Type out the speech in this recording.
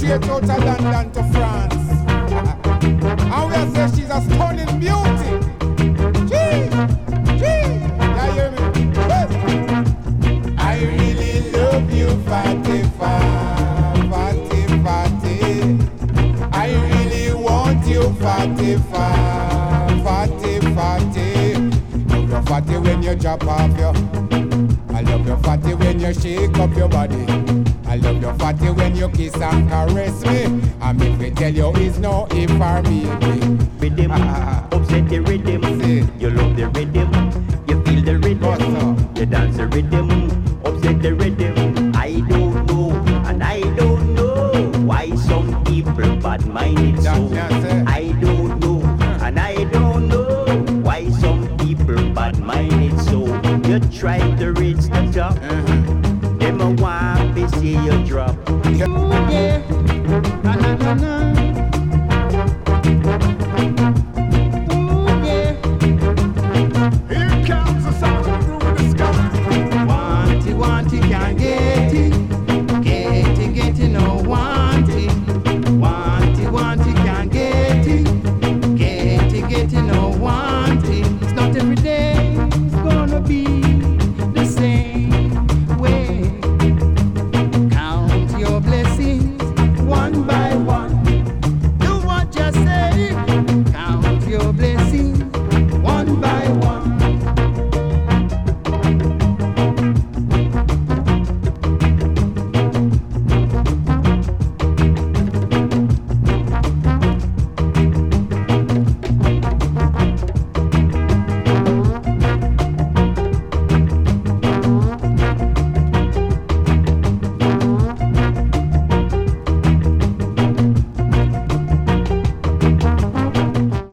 straight out of London to France. And we say she's a stunning beauty. Gee, you hear me? I really love you, Fatty, Fatty, Fatty. I really want you, Fatty, Fatty, Fatty. Love your fatty when you drop off your. I love your fatty when you shake up your body. I love your fatty when you kiss and caress me. And if we tell you it's no if for me. Rhythm, upset the rhythm. You love the rhythm, you feel the rhythm. You dance the rhythm, upset the rhythm. I don't know, and I don't know why some people bad-minded so. I don't know, and I don't know why some people bad-minded so. You try to reach the top, them a want to see you drop. Yeah, na na na na.